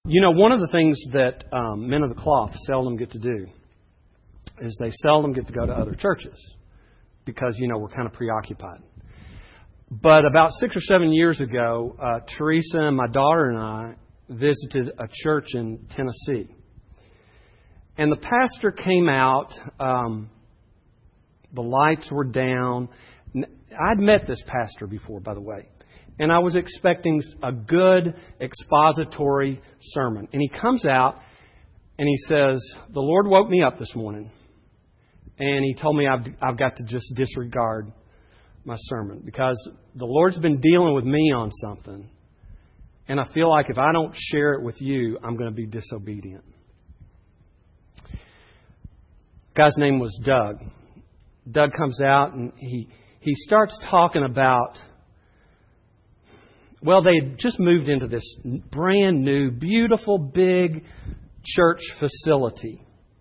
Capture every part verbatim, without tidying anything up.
You know, one of the things that um, men of the cloth seldom get to do is they seldom get to go to other churches because, you know, we're kind of preoccupied. But about six or seven years ago, uh, Teresa and my daughter and I visited a church in Tennessee. And the pastor came out. Um, the lights were down. I'd met this pastor before, by the way. And I was expecting a good expository sermon. And he comes out and he says, "The Lord woke me up this morning. And He told me I've, I've got to just disregard my sermon because the Lord's been dealing with me on something. And I feel like if I don't share it with you, I'm going to be disobedient." The guy's name was Doug. Doug comes out and he, he starts talking about, well, they had just moved into this brand new, beautiful, big church facility.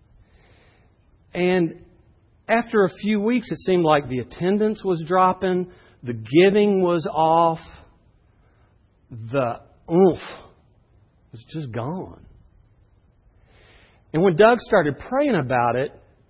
And after a few weeks, it seemed like the attendance was dropping, the giving was off, the oomph was just gone. And when Doug started praying about it,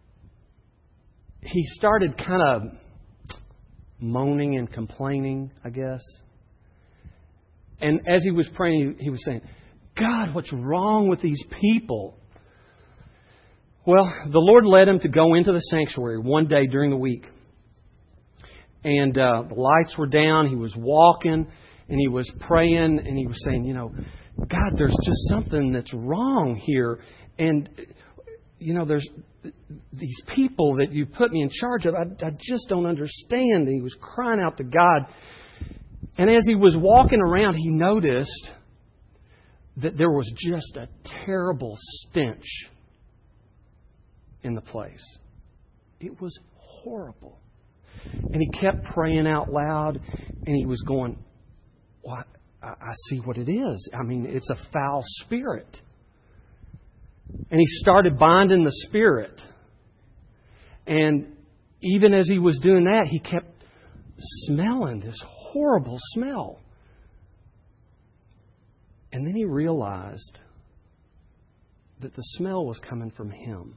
he started kind of moaning and complaining, I guess. And as he was praying, he was saying, "God, what's wrong with these people?" Well, the Lord led him to go into the sanctuary one day during the week. And uh, the lights were down. He was walking and he was praying and he was saying, you know, "God, there's just something that's wrong here. And, you know, there's these people that you put me in charge of. I, I just don't understand." And he was crying out to God. And as he was walking around, he noticed that there was just a terrible stench in the place. It was horrible. And he kept praying out loud, and he was going, "Well, I, I see what it is. I mean, it's a foul spirit." And he started binding the spirit. And even as he was doing that, he kept smelling this horrible smell. And then he realized that the smell was coming from him.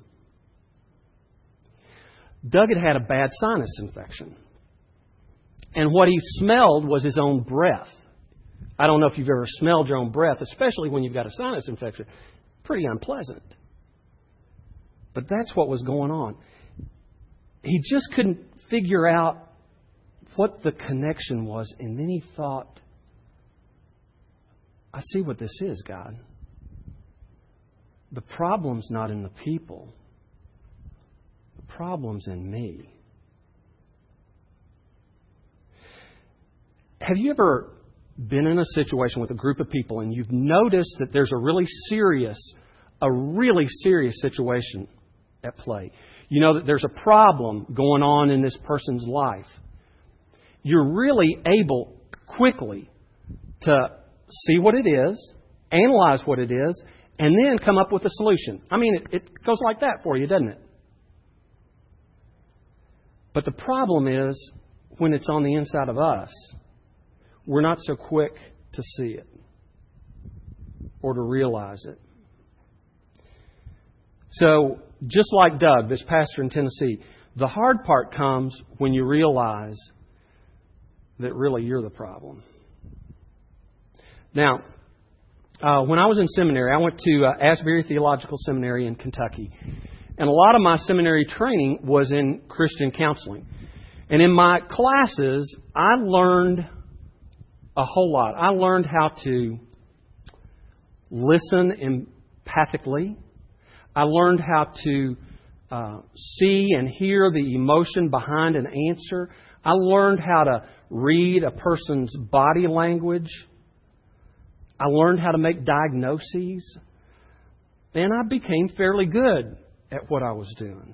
Doug had had a bad sinus infection. And what he smelled was his own breath. I don't know if you've ever smelled your own breath, especially when you've got a sinus infection. Pretty unpleasant. But that's what was going on. He just couldn't figure out what the connection was. And then he thought, "I see what this is, God. The problem's not in the people. The problem's in me." Have you ever been in a situation with a group of people and you've noticed that there's a really serious, a really serious situation at play? You know that there's a problem going on in this person's life. You're really able quickly to see what it is, analyze what it is, and then come up with a solution. I mean, it, it goes like that for you, doesn't it? But the problem is, when it's on the inside of us, we're not so quick to see it or to realize it. So, just like Doug, this pastor in Tennessee, the hard part comes when you realize that really you're the problem. Now, uh, when I was in seminary, I went to uh, Asbury Theological Seminary in Kentucky. And a lot of my seminary training was in Christian counseling. And in my classes, I learned a whole lot. I learned how to listen empathically. I learned how to uh, see and hear the emotion behind an answer. I learned how to read a person's body language. I learned how to make diagnoses. And I became fairly good at what I was doing.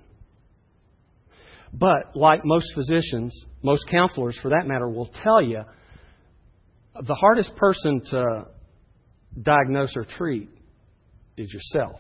But like most physicians, most counselors for that matter, will tell you, the hardest person to diagnose or treat is yourself.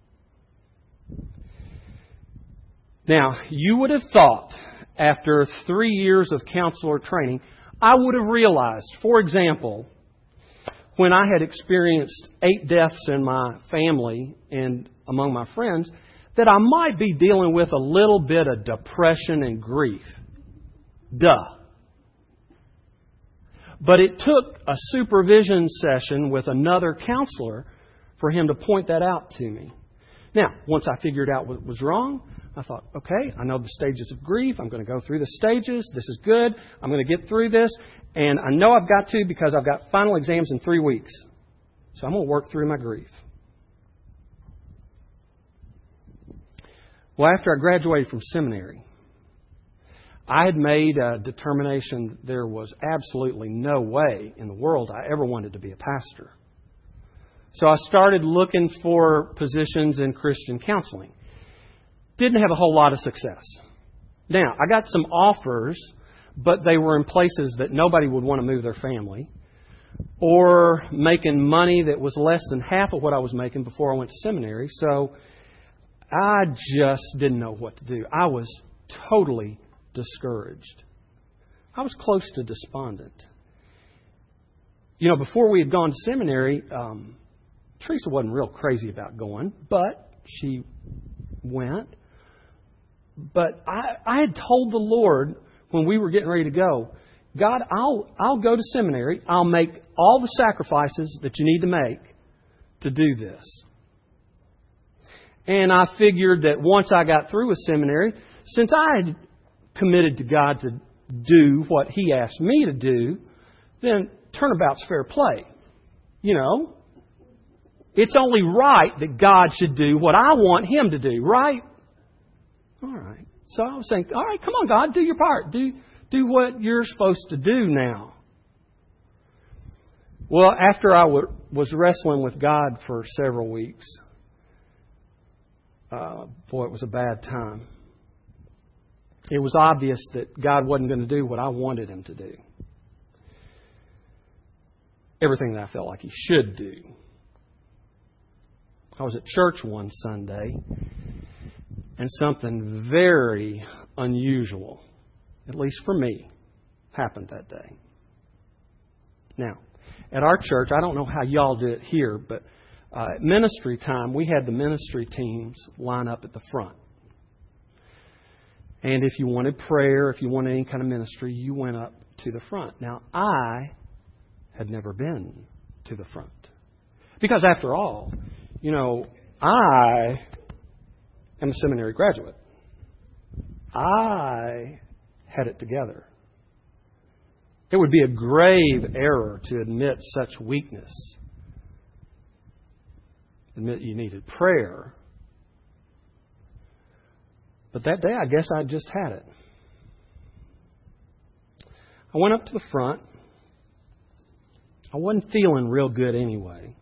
Now, you would have thought after three years of counselor training, I would have realized, for example, when I had experienced eight deaths in my family and among my friends, that I might be dealing with a little bit of depression and grief. Duh. But it took a supervision session with another counselor for him to point that out to me. Now, once I figured out what was wrong, I thought, okay, I know the stages of grief. I'm going to go through the stages. This is good. I'm going to get through this. And I know I've got to because I've got final exams in three weeks. So I'm going to work through my grief. Well, after I graduated from seminary, I had made a determination that there was absolutely no way in the world I ever wanted to be a pastor. So I started looking for positions in Christian counseling. Didn't have a whole lot of success. Now, I got some offers, but they were in places that nobody would want to move their family, or making money that was less than half of what I was making before I went to seminary. So I just didn't know what to do. I was totally discouraged. I was close to despondent. You know, before we had gone to seminary, um, Teresa wasn't real crazy about going, but she went. But I, I had told the Lord when we were getting ready to go, God, I'll I'll go to seminary. I'll make all the sacrifices that you need to make to do this. And I figured that once I got through with seminary, since I had committed to God to do what He asked me to do, then turnabout's fair play. You know, it's only right that God should do what I want Him to do, right? All right. So I was saying, all right, come on, God, do your part. Do, do what you're supposed to do now. Well, after I w- was wrestling with God for several weeks, uh, boy, it was a bad time. It was obvious that God wasn't going to do what I wanted Him to do. Everything that I felt like He should do. I was at church one Sunday, and something very unusual, at least for me, happened that day. Now, at our church, I don't know how y'all do it here, but uh, at ministry time, we had the ministry teams line up at the front. And if you wanted prayer, if you wanted any kind of ministry, you went up to the front. Now, I had never been to the front. Because after all, you know, I am a seminary graduate. I had it together. It would be a grave error to admit such weakness. Admit you needed prayer. But that day, I guess I just had it. I went up to the front. I wasn't feeling real good anyway.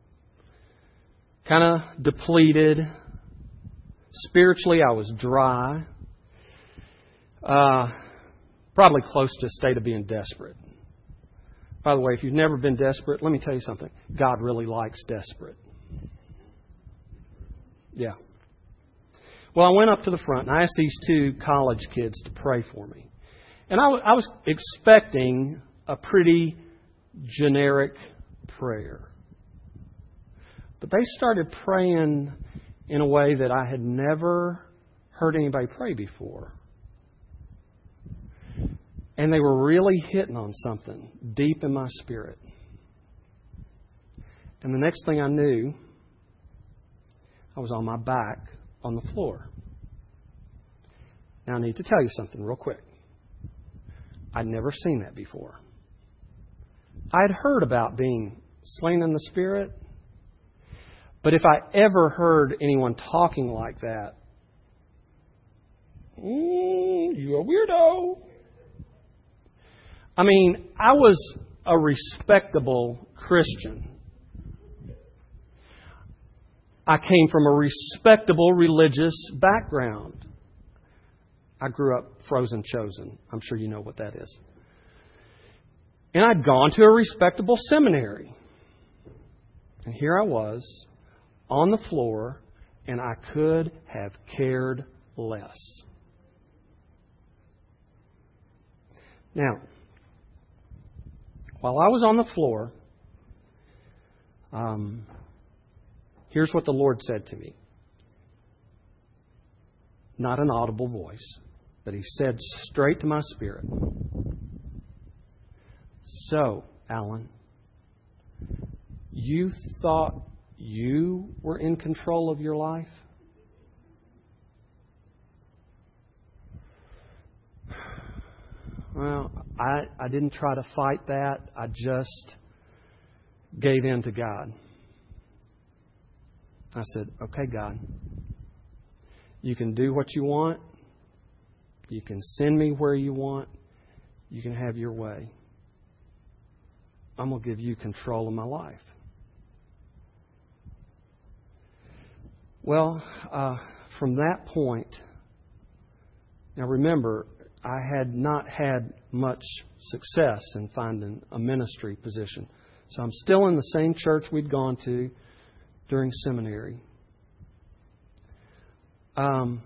Kind of depleted. Spiritually, I was dry. Uh, probably close to a state of being desperate. By the way, if you've never been desperate, let me tell you something. God really likes desperate. Yeah. Well, I went up to the front and I asked these two college kids to pray for me. And I, w- I was expecting a pretty generic prayer. But they started praying in a way that I had never heard anybody pray before. And they were really hitting on something deep in my spirit. And the next thing I knew, I was on my back on the floor. Now I need to tell you something real quick. I'd never seen that before. I'd heard about being slain in the Spirit, but if I ever heard anyone talking like that, mm, you're a weirdo. I mean, I was a respectable Christian. I came from a respectable religious background. I grew up frozen chosen. I'm sure you know what that is. And I'd gone to a respectable seminary. And here I was on the floor, and I could have cared less. Now, while I was on the floor, Um, here's what the Lord said to me. Not an audible voice, but He said straight to my spirit. So, Alan, you thought you were in control of your life? Well, I, I didn't try to fight that. I just gave in to God. I said, okay, God, you can do what you want. You can send me where you want. You can have your way. I'm going to give you control of my life. Well, uh, from that point, now remember, I had not had much success in finding a ministry position. So I'm still in the same church we'd gone to during seminary. Um,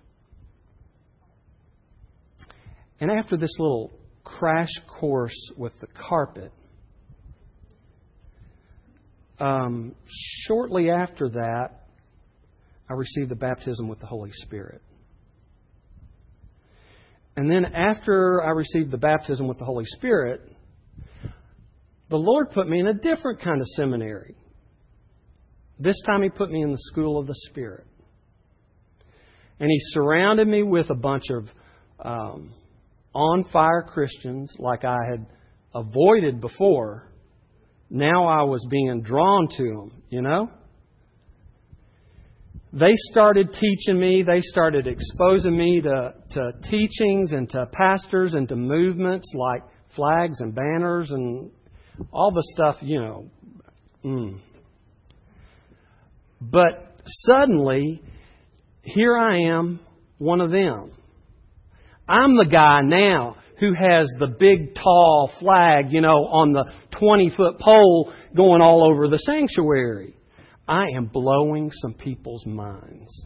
and after this little crash course with the carpet, um, shortly after that, I received the baptism with the Holy Spirit. And then after I received the baptism with the Holy Spirit, the Lord put me in a different kind of seminary. This time He put me in the school of the Spirit. And He surrounded me with a bunch of um, on-fire Christians like I had avoided before. Now I was being drawn to them, you know. They started teaching me. They started exposing me to, to teachings and to pastors and to movements like flags and banners and all the stuff, you know. Mm. But suddenly, here I am, one of them. I'm the guy now who has the big, tall flag, you know, on the twenty-foot pole going all over the sanctuary. I am blowing some people's minds.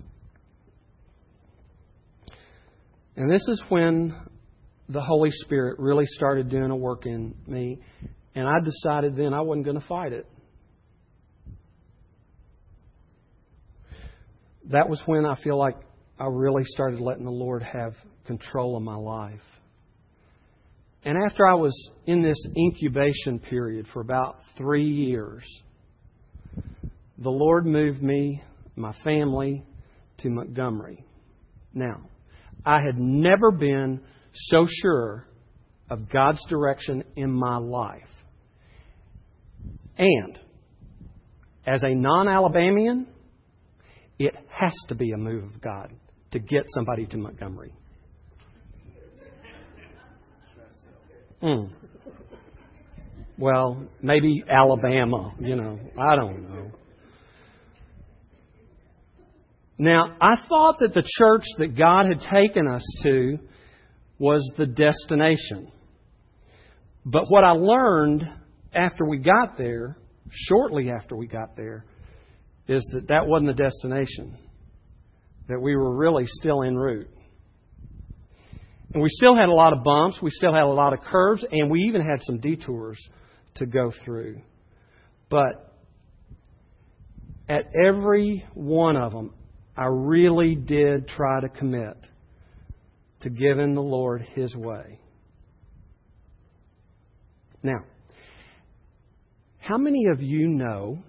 And this is when the Holy Spirit really started doing a work in me. And I decided then I wasn't going to fight it. That was when I feel like I really started letting the Lord have control of my life. And after I was in this incubation period for about three years, the Lord moved me, my family, to Montgomery. Now, I had never been so sure of God's direction in my life. And as a non-Alabamian, it has to be a move of God to get somebody to Montgomery. Mm. Well, maybe Alabama, you know, I don't know. Now, I thought that the church that God had taken us to was the destination. But what I learned after we got there, shortly after we got there, is that that wasn't the destination. That we were really still en route. And we still had a lot of bumps, we still had a lot of curves, and we even had some detours to go through. But at every one of them, I really did try to commit to giving the Lord His way. Now, how many of you know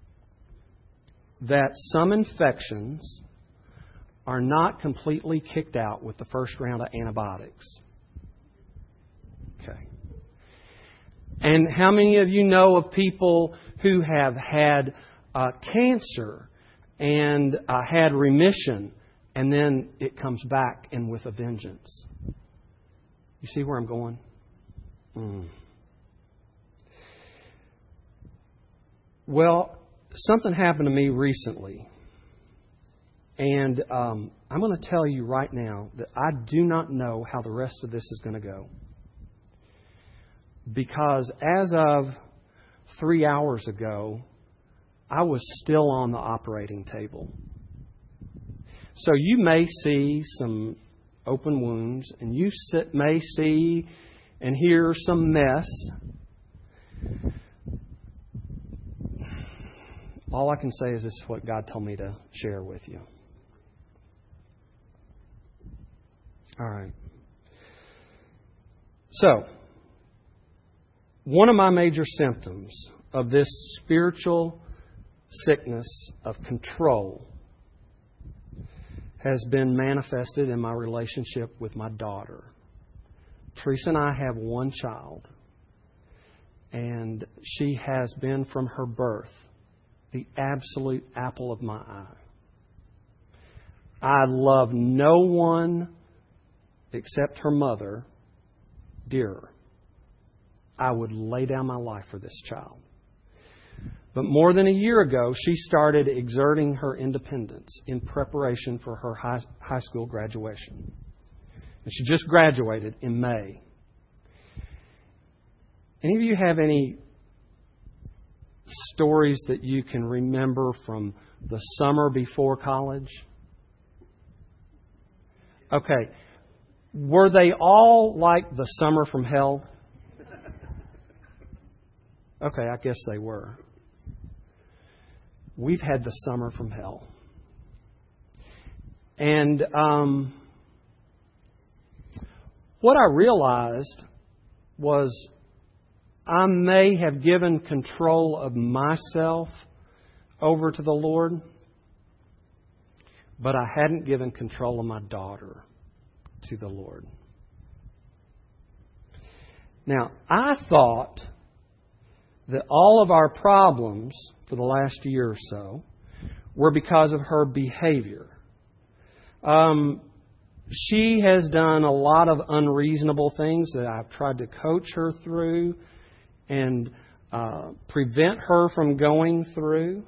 that some infections are not completely kicked out with the first round of antibiotics? Okay. And how many of you know of people who have had uh, cancer and uh, had remission, and then it comes back and with a vengeance? You see where I'm going? Mm. Well, something happened to me recently. And um, I'm going to tell you right now that I do not know how the rest of this is going to go. Because as of three hours ago, I was still on the operating table. So you may see some open wounds, and you may see and hear some mess. All I can say is this is what God told me to share with you. All right. So, one of my major symptoms of this spiritual sickness of control has been manifested in my relationship with my daughter. Teresa and I have one child, and she has been from her birth the absolute apple of my eye. I love no one except her mother dearer. I would lay down my life for this child. But more than a year ago, she started exerting her independence in preparation for her high, high school graduation. And she just graduated in May. Any of you have any stories that you can remember from the summer before college? Okay. Were they all like the summer from hell? Okay, I guess they were. We've had the summer from hell. And um, what I realized was I may have given control of myself over to the Lord, but I hadn't given control of my daughter to the Lord. Now, I thought that all of our problems for the last year or so were because of her behavior. Um, she has done a lot of unreasonable things that I've tried to coach her through and uh, prevent her from going through.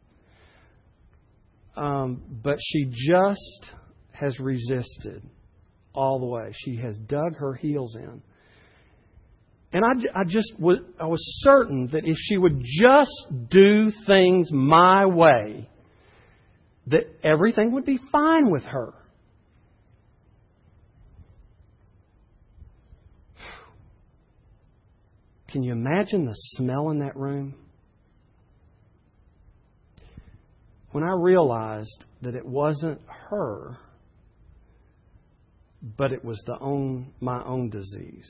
Um, but she just has resisted all the way. She has dug her heels in. And I, I just was, I was certain that if she would just do things my way, that everything would be fine with her. Can you imagine the smell in that room? When I realized that it wasn't her, but it was the own my own disease.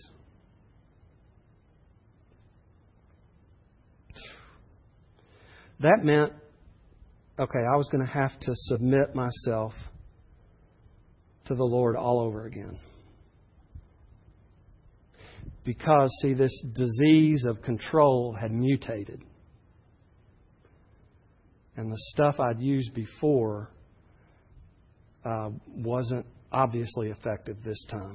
That meant, okay, I was going to have to submit myself to the Lord all over again. Because, see, this disease of control had mutated. And the stuff I'd used before uh, wasn't obviously effective this time.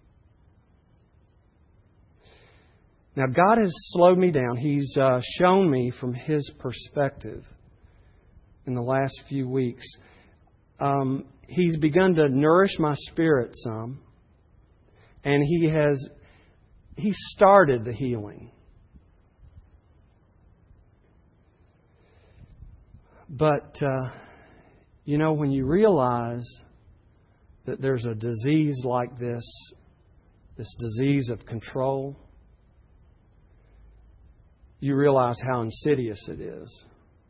Now, God has slowed me down. He's uh, shown me from His perspective in the last few weeks. Um, he's begun to nourish my spirit some. And He has He started the healing. But, uh, you know, when you realize that there's a disease like this, this disease of control, you realize how insidious it is.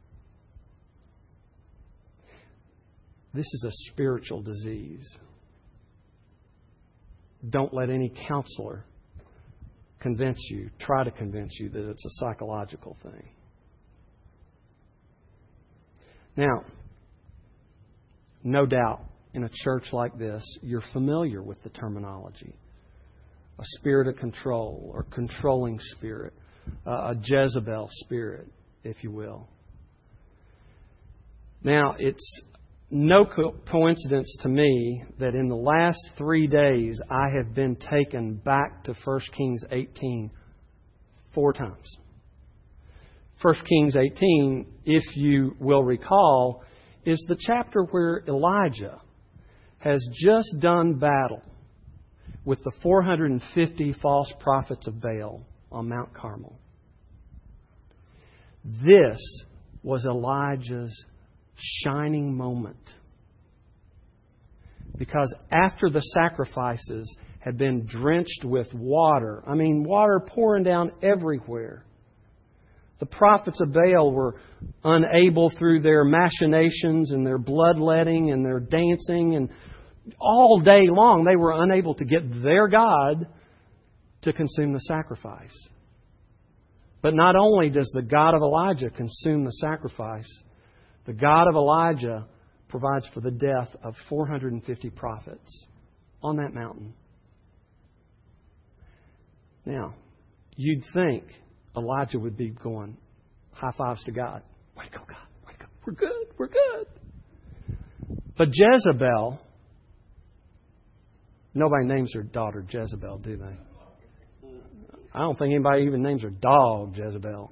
This is a spiritual disease. Don't let any counselor convince you, try to convince you that it's a psychological thing. Now, no doubt, in a church like this, you're familiar with the terminology. A spirit of control or controlling spirit. Uh, a Jezebel spirit, if you will. Now, it's no co- coincidence to me that in the last three days I have been taken back to First Kings eighteen four times. First Kings eighteen, if you will recall, is the chapter where Elijah has just done battle with the four hundred fifty false prophets of Baal on Mount Carmel. This was Elijah's shining moment. Because after the sacrifices had been drenched with water, I mean water pouring down everywhere, The prophets of Baal were unable through their machinations and their bloodletting and their dancing, and all day long they were unable to get their God to consume the sacrifice. But not only does the God of Elijah consume the sacrifice, the God of Elijah provides for the death of four hundred fifty prophets on that mountain. Now, you'd think Elijah would be going, high fives to God. Way to go, God. Way to go. We're good. We're good. But Jezebel, nobody names their daughter Jezebel, do they? I don't think anybody even names their dog Jezebel.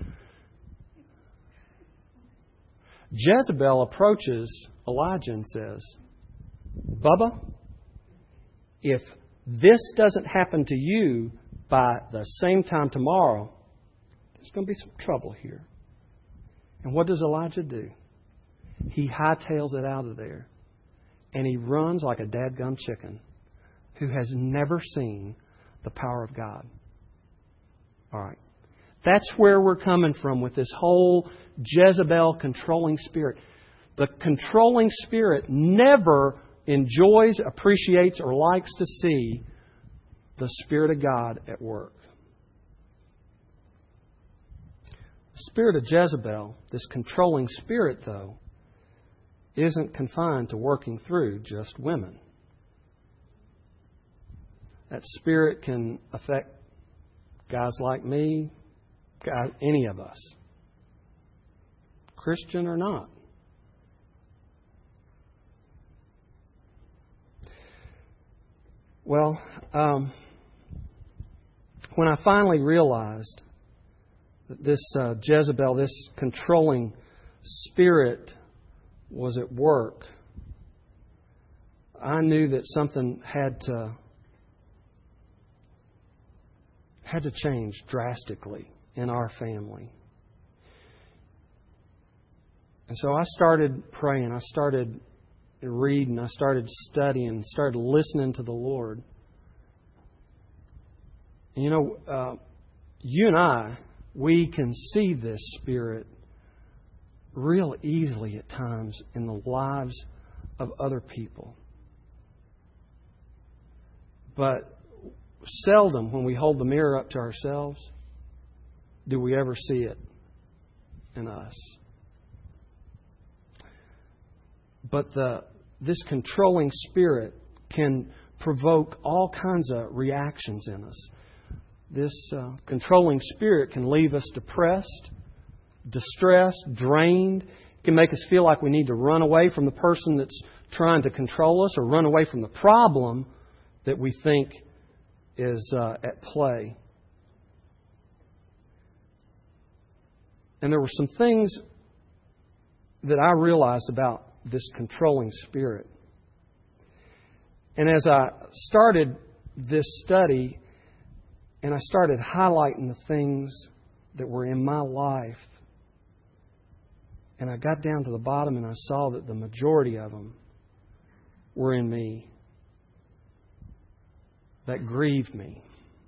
Jezebel approaches Elijah and says, Bubba, if this doesn't happen to you by the same time tomorrow, there's going to be some trouble here. And what does Elijah do? He hightails it out of there. And he runs like a dadgum chicken who has never seen the power of God. All right. That's where we're coming from with this whole Jezebel controlling spirit. The controlling spirit never enjoys, appreciates, or likes to see the Spirit of God at work. The spirit of Jezebel, this controlling spirit, though, isn't confined to working through just women. That spirit can affect guys like me, guys, any of us, Christian or not. Well, um, when I finally realized that this uh, Jezebel, this controlling spirit was at work, I knew that something had to had to change drastically in our family. And so I started praying. I started reading. I started studying. Started listening to the Lord. And you know, uh, you and I, we can see this spirit real easily at times in the lives of other people. But seldom, when we hold the mirror up to ourselves, do we ever see it in us. But the this controlling spirit can provoke all kinds of reactions in us. This uh, controlling spirit can leave us depressed, distressed, drained. It can make us feel like we need to run away from the person that's trying to control us, or run away from the problem that we think is uh, at play. And there were some things that I realized about this controlling spirit. And as I started this study, and I started highlighting the things that were in my life, and I got down to the bottom and I saw that the majority of them were in me, that grieved me.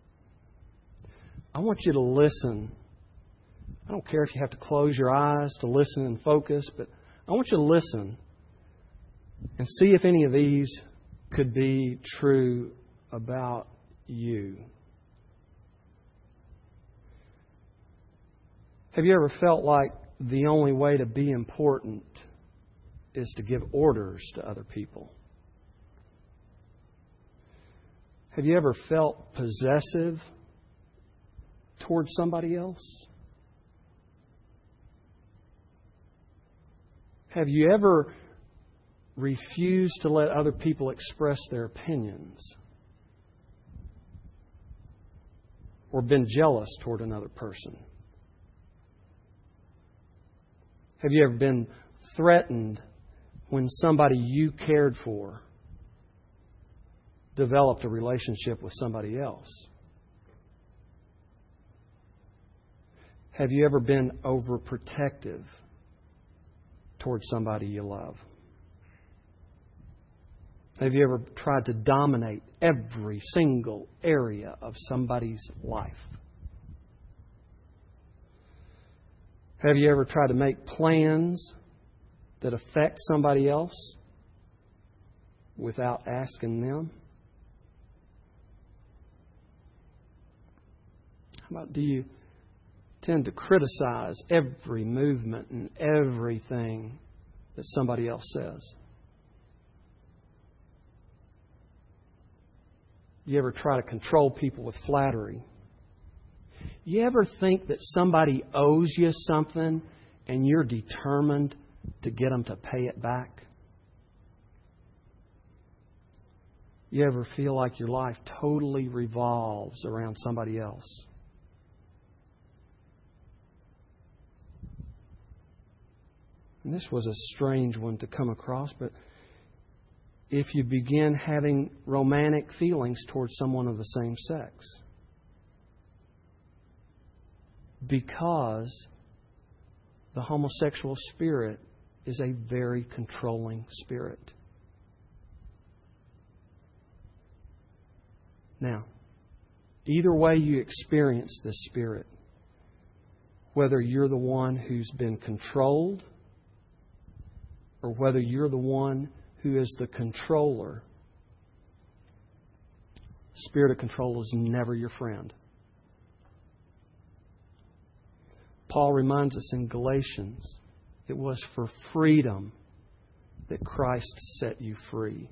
I want you to listen. I don't care if you have to close your eyes to listen and focus, but I want you to listen and see if any of these could be true about you. Have you ever felt like the only way to be important is to give orders to other people? Have you ever felt possessive towards somebody else? Have you ever refused to let other people express their opinions? Or been jealous toward another person? Have you ever been threatened when somebody you cared for developed a relationship with somebody else? Have you ever been overprotective towards somebody you love? Have you ever tried to dominate every single area of somebody's life? Have you ever tried to make plans that affect somebody else without asking them? How about, do you tend to criticize every movement and everything that somebody else says? You ever try to control people with flattery? You ever think that somebody owes you something and you're determined to get them to pay it back? You ever feel like your life totally revolves around somebody else? And this was a strange one to come across, but if you begin having romantic feelings towards someone of the same sex, because the homosexual spirit is a very controlling spirit. Now, either way you experience this spirit, whether you're the one who's been controlled or whether you're the one who is the controller, spirit of control is never your friend. Paul reminds us in Galatians, it was for freedom that Christ set you free.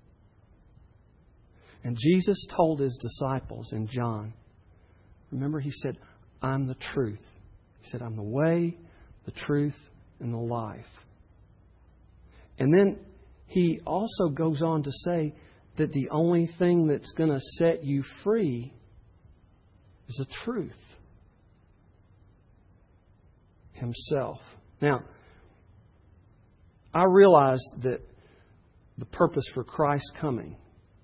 And Jesus told His disciples in John, remember He said, I'm the truth. He said, I'm the way, the truth, and the life. And then He also goes on to say that the only thing that's going to set you free is the truth. Himself. Now, I realize that the purpose for Christ's coming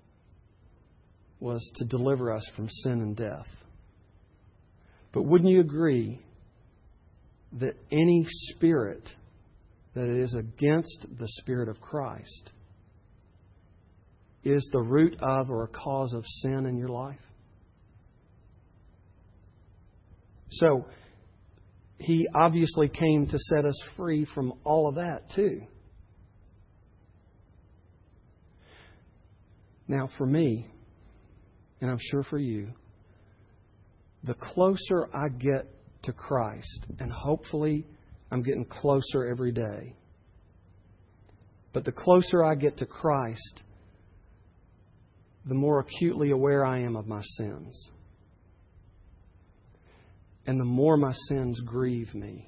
was to deliver us from sin and death. But wouldn't you agree that any spirit that is against the Spirit of Christ is the root of or a cause of sin in your life? So, He obviously came to set us free from all of that too. Now for me, and I'm sure for you, the closer I get to Christ, and hopefully I'm getting closer every day, but the closer I get to Christ, the more acutely aware I am of my sins. And the more my sins grieve me.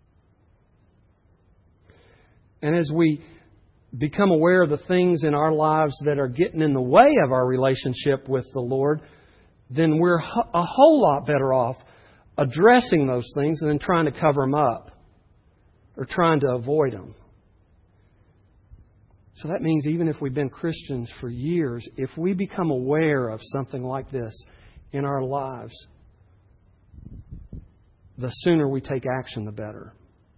And as we become aware of the things in our lives that are getting in the way of our relationship with the Lord, then we're a whole lot better off addressing those things than trying to cover them up or trying to avoid them. So that means even if we've been Christians for years, if we become aware of something like this in our lives, the sooner we take action, the better.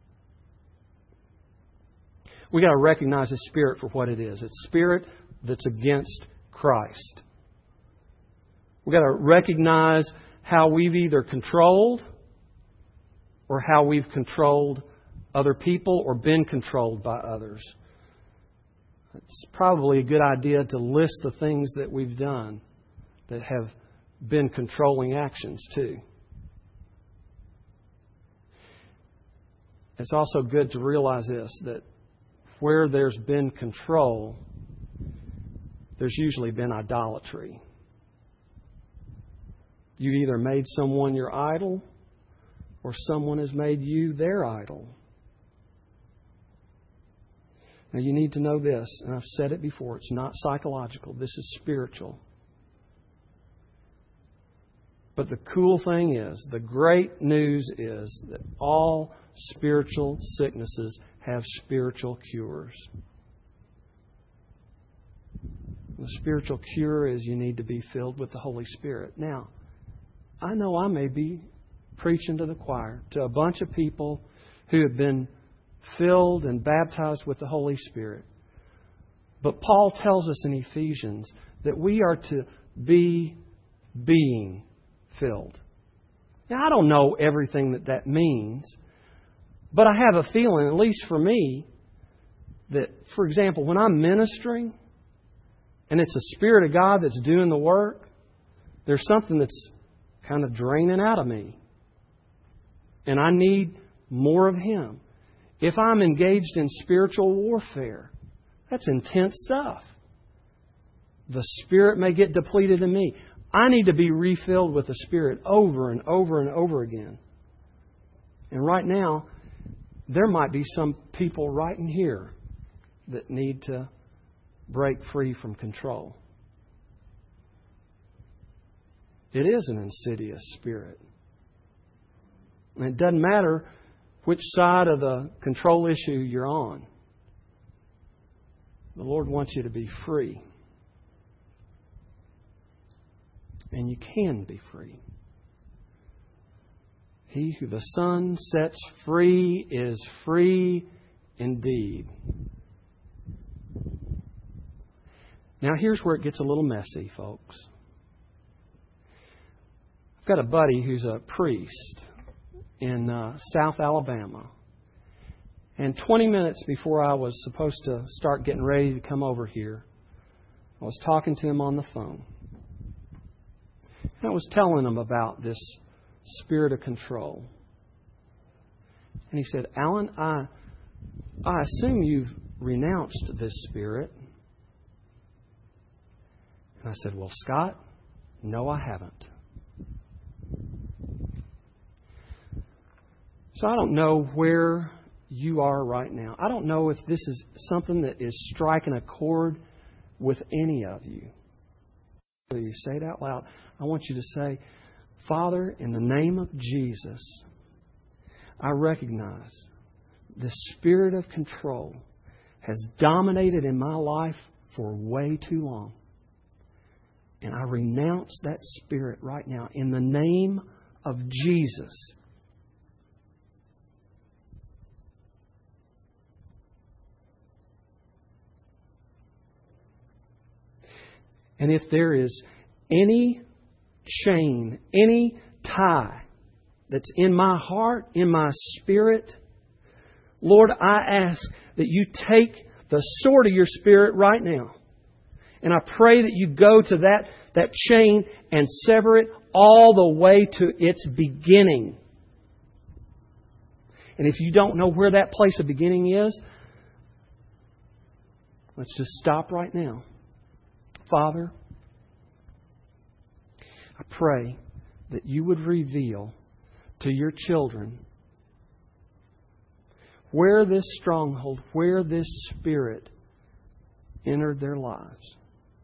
We got to recognize the spirit for what it is. It's spirit that's against Christ. We got to recognize how we've either controlled or how we've controlled other people or been controlled by others. It's probably a good idea to list the things that we've done that have been controlling actions too. It's also good to realize this, that where there's been control, there's usually been idolatry. You've either made someone your idol or someone has made you their idol. Now you need to know this, and I've said it before, it's not psychological, this is spiritual. But the cool thing is, the great news is that all spiritual sicknesses have spiritual cures. The spiritual cure is you need to be filled with the Holy Spirit. Now, I know I may be preaching to the choir, to a bunch of people who have been filled and baptized with the Holy Spirit. But Paul tells us in Ephesians that we are to be being filled. Now, I don't know everything that that means, But I have a feeling, at least for me, that, for example, when I'm ministering and it's the Spirit of God that's doing the work, there's something that's kind of draining out of me. And I need more of Him. If I'm engaged in spiritual warfare, that's intense stuff. The Spirit may get depleted in me. I need to be refilled with the Spirit over and over and over again. And right now, there might be some people right in here that need to break free from control. It is an insidious spirit. And it doesn't matter which side of the control issue you're on. The Lord wants you to be free. And you can be free. He who the Son sets free is free indeed. Now here's where it gets a little messy, folks. I've got a buddy who's a priest in uh, South Alabama. And twenty minutes before I was supposed to start getting ready to come over here, I was talking to him on the phone. And I was telling him about this spirit of control. And he said, Alan, I, I assume you've renounced this spirit. And I said, well, Scott, no, I haven't. So I don't know where you are right now. I don't know if this is something that is striking a chord with any of you. So you say it out loud. I want you to say, Father, in the name of Jesus, I recognize the spirit of control has dominated in my life for way too long. And I renounce that spirit right now in the name of Jesus. And if there is any chain, any tie that's in my heart, in my spirit, Lord, I ask that you take the sword of your Spirit right now. And I pray that you go to that, that chain and sever it all the way to its beginning. And if you don't know where that place of beginning is, let's just stop right now. Father, I pray that you would reveal to your children where this stronghold, where this spirit entered their lives.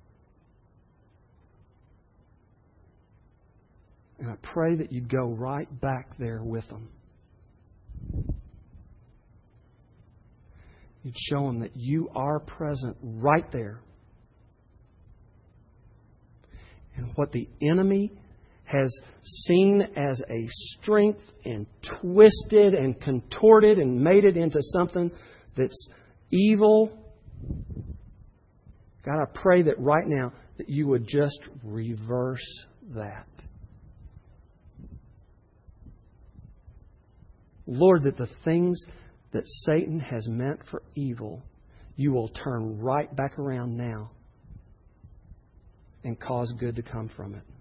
And I pray that you'd go right back there with them. You'd show them that you are present right there. And what the enemy has seen as a strength and twisted and contorted and made it into something that's evil. God, I pray that right now that you would just reverse that. Lord, that the things that Satan has meant for evil, you will turn right back around now and cause good to come from it.